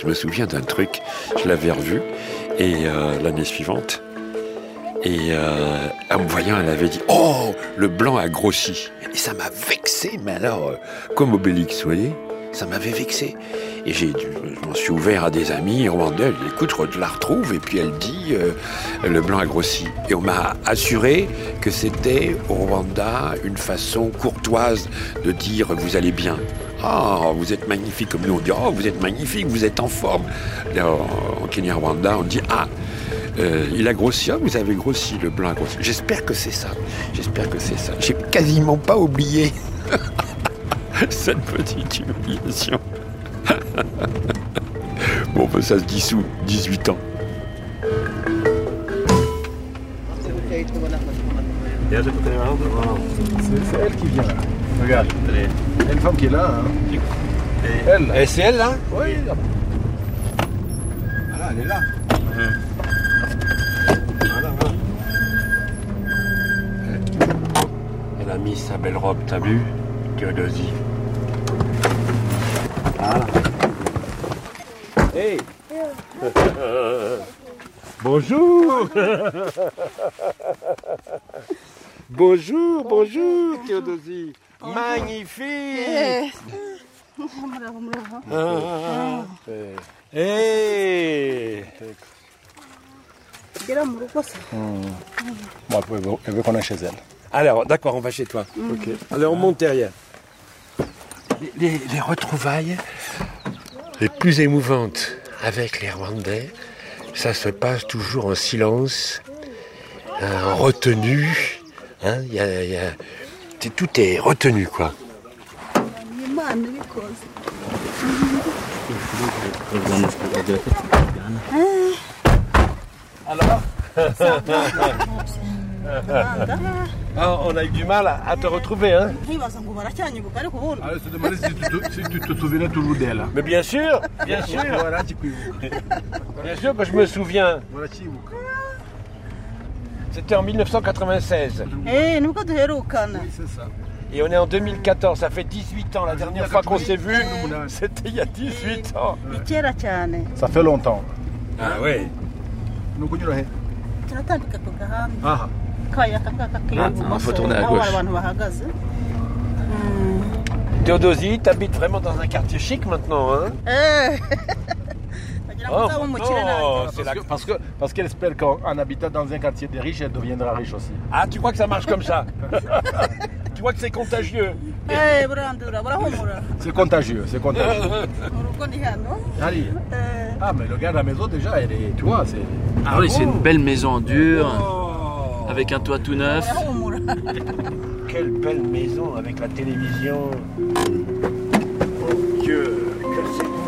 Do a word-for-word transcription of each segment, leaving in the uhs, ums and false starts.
Je me souviens d'un truc, je l'avais revu, et euh, l'année suivante, et euh, en me voyant, elle avait dit « Oh, le blanc a grossi !» Et ça m'a vexé, mais alors, euh, comme Obélix, vous voyez, ça m'avait vexé. Et j'ai, je m'en suis ouvert à des amis rwandais. Elle dit, écoute, je la retrouve. Et puis elle dit, euh, le blanc a grossi. Et on m'a assuré que c'était au Rwanda une façon courtoise de dire, vous allez bien. Oh, vous êtes magnifique. Comme nous, on dit, oh, vous êtes magnifique, vous êtes en forme. Là, en Kenya, Rwanda, on dit, ah, euh, il a grossi. Oh, vous avez grossi, le blanc a grossi. J'espère que c'est ça. J'espère que c'est ça. J'ai quasiment pas oublié cette petite humiliation. Bon, ben, ça se dissout, dix-huit ans. C'est elle qui vient là. Regarde, il y a une femme qui est là. Hein. Elle, là. Et c'est elle là? Oui. Voilà, elle est là. Mmh. Voilà, voilà. Elle a mis sa belle robe, t'as vu, Théodosie? Voilà. Hey. Bonjour. Bonjour, bonjour, Théodosie. Magnifique. Ah. Hey. Mmh. Bon, elle veut qu'on aille chez elle. Alors, d'accord, on va chez toi. Mmh. Ok. Alors, on monte derrière. Les, les, les retrouvailles les plus émouvantes avec les Rwandais, ça se passe toujours en silence, en retenue. Hein, y a, y a, tout est retenu, quoi. Alors ah, on a eu du mal à, à te retrouver, hein? Alors, se demander si tu te, si tu te souvenais toujours d'elle. Mais bien sûr, bien sûr. Bien sûr que je me souviens. C'était en mille neuf cent quatre-vingt-seize. Eh, nous quand c'est ça. Et on est en deux mille quatorze, ça fait dix-huit ans. La dernière fois qu'on s'est vu, c'était il y a dix-huit ans. Ça fait longtemps. Ah oui. Ah. Il faut tourner à gauche. Théodosie, t'habites vraiment dans un quartier chic maintenant, hein? Oh, non, c'est la... Parce que parce qu'elle espère qu'en habitant dans un quartier de riches, elle deviendra riche aussi. Ah, tu crois que ça marche comme ça? Tu vois que c'est contagieux? C'est contagieux, c'est contagieux. Allez. Ah, mais le gars de la maison, déjà, elle est, tu vois, c'est... Ah oui, c'est une belle maison en dur, oh, avec un toit tout neuf. Quelle belle maison avec la télévision. Oh Dieu, que c'est beau.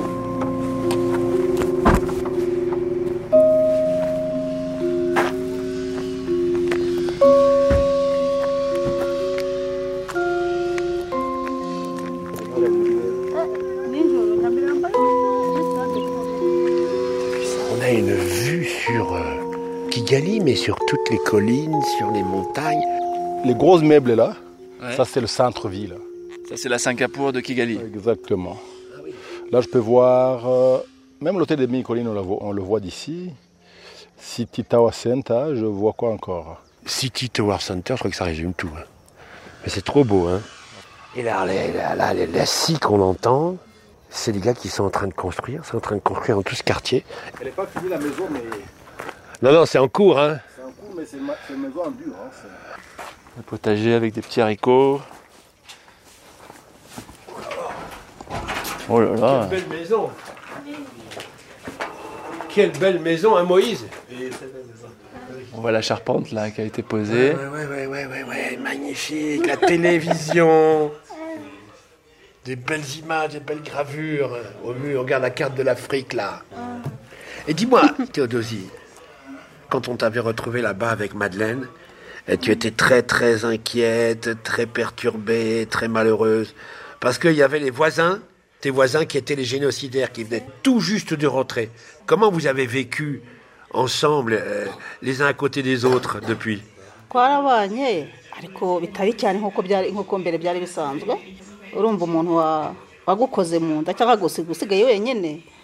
On a une vue sur euh, Kigali, mais sur toutes les collines, sur les montagnes. Les grosses meubles là, ouais. Ça c'est le centre-ville. Ça c'est la Singapour de Kigali. Exactement. Ah oui. Là je peux voir, euh, même l'hôtel des mille-collines on, le voit, on le voit d'ici. City Tower Center, je vois quoi encore? City Tower Center, je crois que ça résume tout. Hein. Mais c'est trop beau, hein. Et là, là, là, là, la scie qu'on entend, c'est les gars qui sont en train de construire, c'est en train de construire dans tout ce quartier. Elle n'est pas finie la maison, mais... Non, non, c'est en cours, hein. C'est en cours, mais c'est une, c'est une maison en dur, hein. Un potager avec des petits haricots. Oh là là. Quelle belle maison. Quelle belle maison, hein, Moïse. On voit la charpente là qui a été posée. Ouais, ouais, ouais, ouais, ouais, ouais, magnifique. La télévision. Des belles images, des belles gravures au mur. Regarde la carte de l'Afrique là. Et dis-moi, Théodosie, quand on t'avait retrouvé là-bas avec Madeleine, tu étais très très inquiète, très perturbée, très malheureuse. Parce qu'il y avait les voisins, tes voisins qui étaient les génocidaires, qui venaient tout juste de rentrer. Comment vous avez vécu ensemble, euh, les uns à côté des autres, depuis? Twarabanye ariko bitari cyane nkuko byari nkuko mbere byari bisanzwe urumva umuntu wa wagukoze mu nda cyangwa gusigaye wenyene